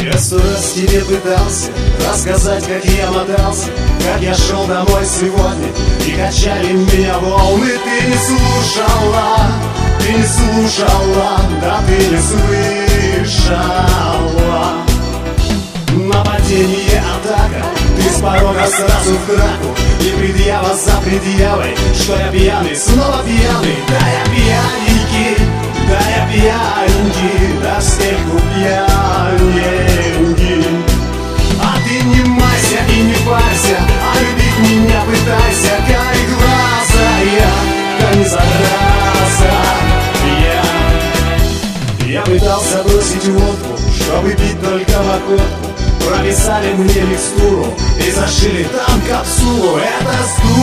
Я 100 раз тебе пытался рассказать, как я мотался, как я шел домой сегодня, и качали меня волны. Ты не слушала, ты не слушала, да ты не слышала. Нападение, атака, ты с порога сразу в драку, и предъява за предъявой, что я пьяный, снова пьяный. Да я пьяненький, да я пьяненький, да стельку пьяненький. А ты не майся и не парься, а любить меня пытайся, карий глаза я, да не зараза я пытался бросить водку, чтобы пить только в охотку. Прописали мне микстуру и зашили там капсулу. Это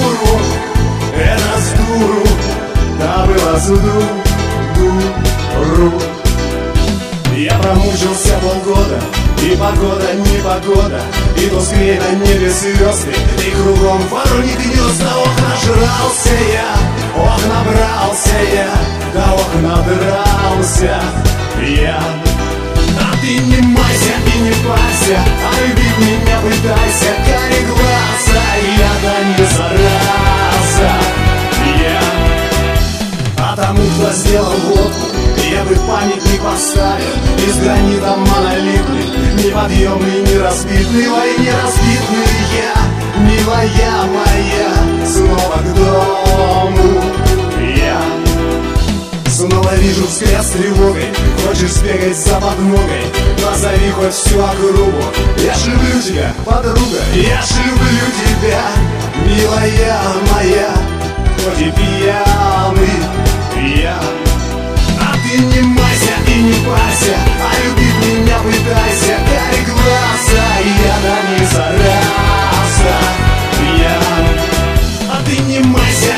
с дуру, да было с дуру. Я промучился полгода, и погода не погода, и то скрипят на небе звезды, и кругом вороньи гнезда. Ох, нажрался я, ох, набрался я, да ох, надрался я. А ты не майся и не парься, а любить меня пытайся, карий глаза я, да не зараза я. А тому, кто сделал водку, я бы памятник поставил из гранита монолитный, неподъемный, неразбитный, ой, неразбитный я, милая моя, снова к дому я. Снова вижу взгляд с тревогой, хочешь сбегать за подмогой, позови хоть всю округу. Я ж люблю тебя, подруга, я ж люблю тебя, милая моя, хоть и пьяный я. А ты не майся и не парься, а любить меня пытайся, карий глаза я, да не зараза я. А ты не майся